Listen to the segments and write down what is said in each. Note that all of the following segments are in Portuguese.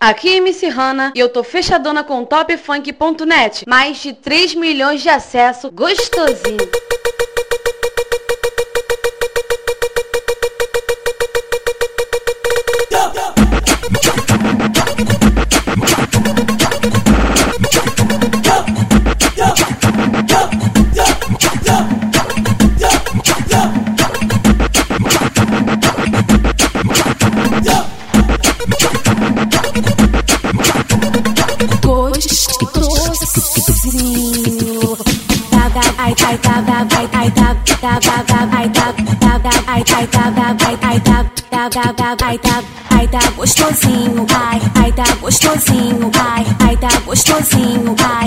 Aqui é MC Hanna e eu tô fechadona com topfunk.net. Mais de 3 milhões de acesso, gostosinho. Ai tá gostosinho, ai tá gostosinho, ai tá gostosinho, ai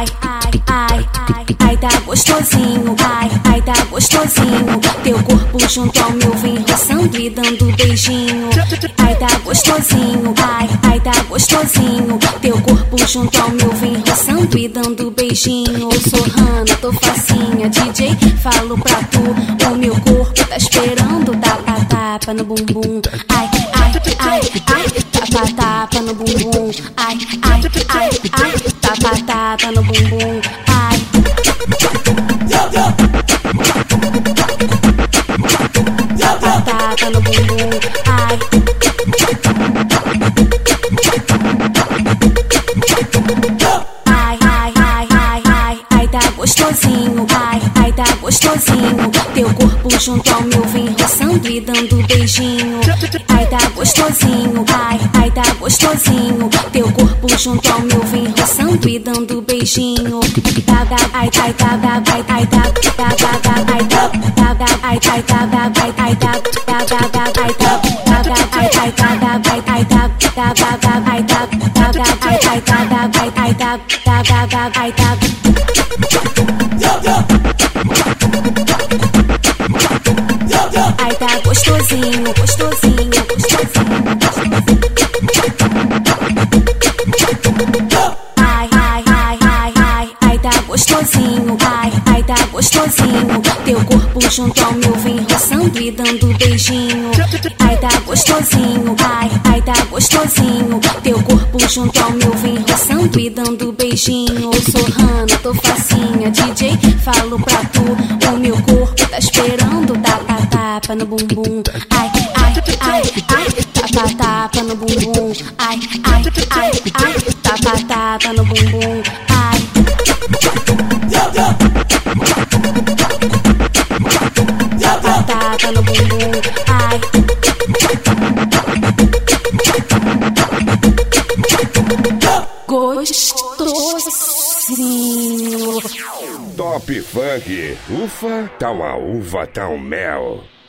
tá gostosinho, ai tá gostosinho. Teu corpo junto ao meu vem roçando e dando beijinho. Ai tá gostosinho, ai tá gostosinho. Teu corpo junto ao meu vem roçando e dando beijinho. Eu sou Hanna, tô facinha, DJ, falo pra tu. O meu corpo tá esperando, tapa no bumbum. Ai, tapa no bumbum. Ai, tapa no bumbum. Ai. Tapa no bumbum. Ai. Ai tá gostosinho, ai tá gostosinho. Teu corpo junto ao meu vem roçando e dando beijinho. Ai tá gostosinho, ai tá gostosinho. Teu corpo junto ao meu vem roçando e dando beijinho. Ai tá gostosinho, gostosinho, gostosinho. Ai tá gostosinho, ai tá gostosinho. Teu corpo junto ao meu vem roçando e dando beijinho. Ai tá gostosinho, ai tá gostosinho. Teu corpo junto ao meu vem roçando e dando beijinho. Eu sou Hanna, tô facinha, DJ, falo pra tu. O meu corpo tá esperando, tapa no bumbum. Ai, tapa no bumbum. Ai, tapa no bumbum. Ai. Tapa no bumbum. Ai. Gostosinho. Top Funk. Ufa, tá uma uva, tá um mel.